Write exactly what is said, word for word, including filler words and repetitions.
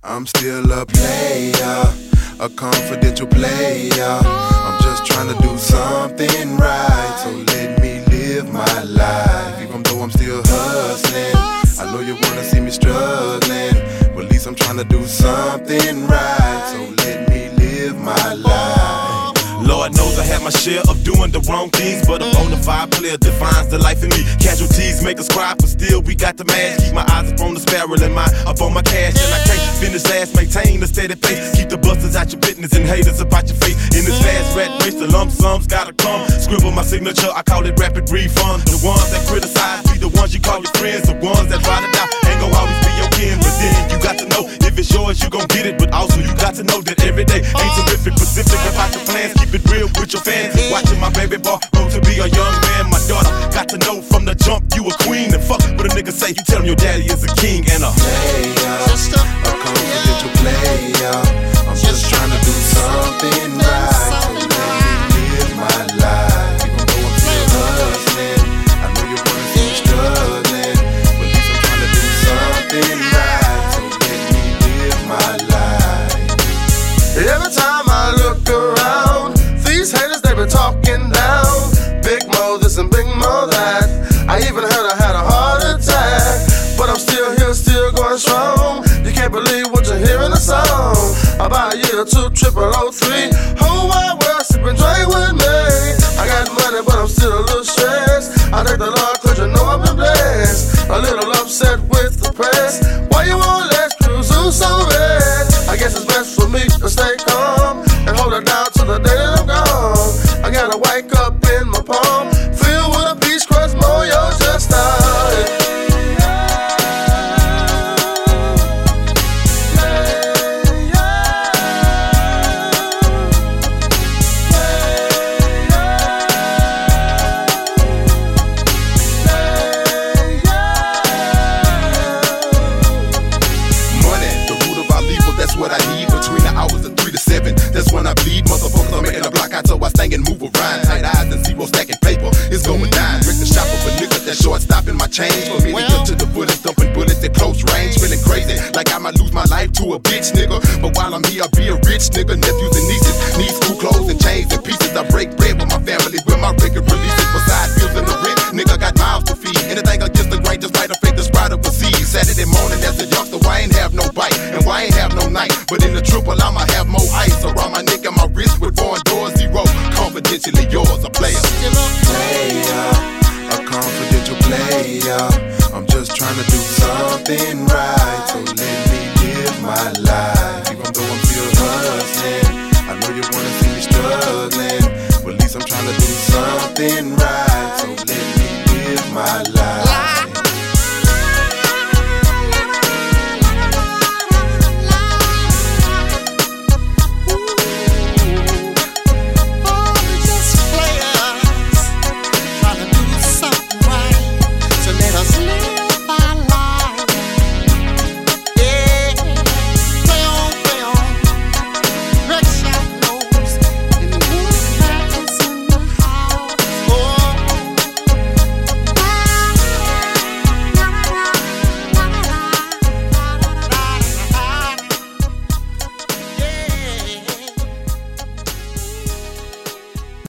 I'm still a player, a confidential player. I'm just trying to do something right, so let me live my life. Even though I'm still hustling, I know you wanna see me struggling, but at least I'm trying to do something right, so let me live my life. Lord knows I had my share of doing the wrong things, but a bona fide player defines the life in me. Casualties make us cry, but still we got the mask. Keep my eyes up on the sparrow and my up on my cash, and I can't finish last. Maintain a steady pace. Keep the busters out your business and haters about your face. In this fast rat race, the lump sums gotta come. Scribble my signature, I call it rapid refund. The ones that criticize be the ones you call your friends. The ones that ride it out ain't gon' always be your kin, but then you got to know if it's yours, you gon' get it. But also you got to know that every day ain't terrific. Specific about your plans. Keep it real with your fans. Watching my baby boy grow to be a young man. My daughter got to know from the jump you a queen. And fuck what a nigga say, you tell him your daddy is a king and a player, a confidential player. I'm just trying to do something right, so let me live my life. Even though I'm still hustling, I know you wanna see me struggling, but at least I'm trying to do something right, so let me live my life. Every time I look around, these haters, they been talking down. Big Mo this and Big Mo that. I even heard I had a heart attack, but I'm still here, still going strong. You can't believe what you hear in the song. About a year or two, triple oh three. Whole wide world sipping drink with me. I got money, but I'm still a little stressed. I thank the Lord, cause you know I've been blessed. A little upset with the press. Why you won't let Cruise so red? I guess it's best for me to stay calm and hold it down till the day that I'm gone. I gotta wake up in my palm, filled with a peach crust, Moyo just started. That's what I need between the hours of three to seven. That's when I bleed. Motherfuckers, I'm making a block out so I stand and move around. Tight eyes and zero stacking paper. It's going down. Rick the shop up a nigga that short stopping my change. For me to get to the bullets, dumping bullets at close range. Feeling crazy, like I might lose my life to a bitch nigga. But while I'm here, I'll be a rich nigga. Nephews and nieces need school clothes and chains and pieces. I break bread with my family with my record releases. Besides bills and the rent, nigga got mouths to feed. Anything against the grain, just write a fake the sprite of a seed. Saturday morning as a youngster, I ain't have no bite and why I ain't have no night. But in the triple, I'ma have more ice around my neck and my wrist with foreign doors zero. Confidentially yours, a player. Player, a confidential player. I'm just trying to do something